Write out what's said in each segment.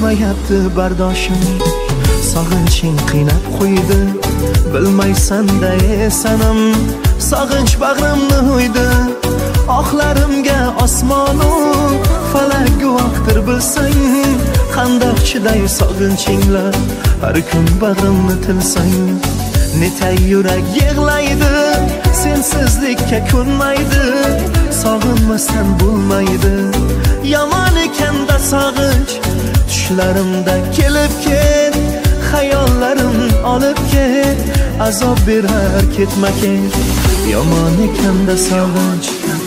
yetmayapti bardoshim. Sog'inching qiynab qo'ydi, bilmaysan-da sanam. Sog'inch bag'rimni o'ydi, oqlarimga osmonu falak guvohdir bilsang. Qandoq chiday sog'inchingla har kun bag'rimni tilsang. Netay yurak yig'laydi, sensizlikka ko'nmaydi. Sog'inmasdan bo'lmaydi, yomon ekanda sog'inch. Tushlarimda kelib ket, xayollarim olib ket. Azob berar ketma-ket, yomon ekanda sog'inch.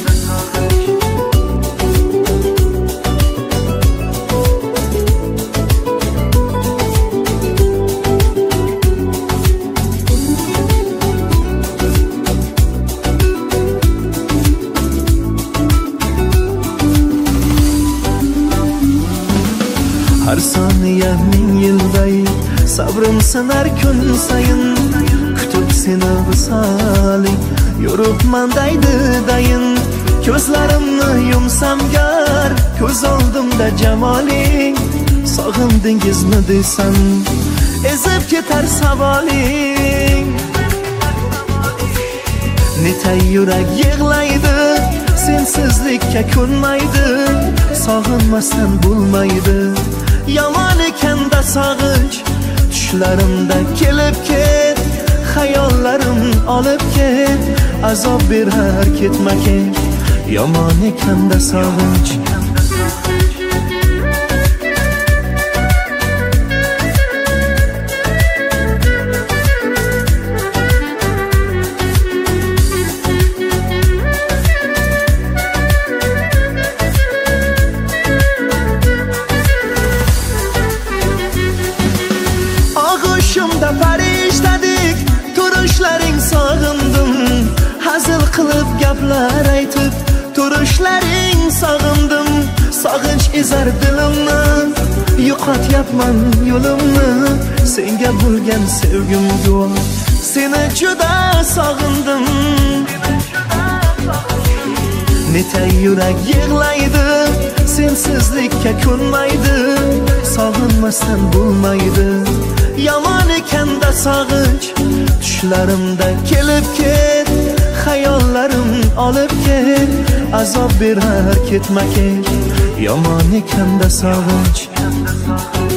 Har soniya ming yilday sabrim sinar kun sayin. Kutib seni visoling yuribman daydi dayin. Ko'zlarimni yumsam gar, ko'z oldimda jamoling. Sog'indingizmi desam, ezib ketar savoling. Netay yurak yig'laydi, sensizlikka ko'nmaydi. Sog'inmasdan bo'lmaydi, yomon ekanda sog'inch. Tushlarimda kelib ket, xayollarim olib ket. Azob berar ketma-ket, yomon ekanda sog'inch. Og'ushimda farishtadek turishlaring sog'indim. Hazil qilib gaplar aytib turishlaring sog'indim. Sog'inch ezar dilimni, yo'qotyapman yo'limni. Senga bo'lgan sevgim guvoh, seni juda sog'indim. Netay yurak yig'laydi, sensizlikka ko'nmaydi. Sog'inmasdan bo'lmaydi, yomon ekanda sog'inch. Tushlarimda kelib ket, xayollarim olib ket. Azob berar ketma-ket, yomon ekanda sog'inch.